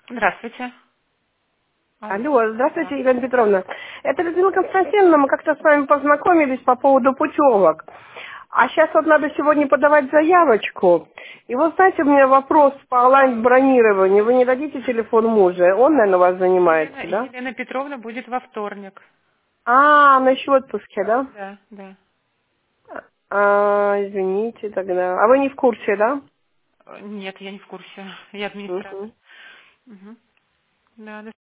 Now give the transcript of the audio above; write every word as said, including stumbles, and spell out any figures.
Здравствуйте. Алло. Алло, Да. здравствуйте, Елена Петровна. Это Людмила Константиновна, мы как-то с вами познакомились по поводу путевок. А сейчас вот надо сегодня подавать заявочку. И вот, знаете, у меня вопрос по онлайн-бронированию. Вы не дадите телефон мужа? Он, наверное, вас Елена, занимается, да? Елена Петровна будет во вторник. А, она еще в отпуске, да? Да, да. А, извините тогда. А вы не в курсе, да? Э, Нет, я не в курсе. Я администратор. Мгм. Мгм. Да,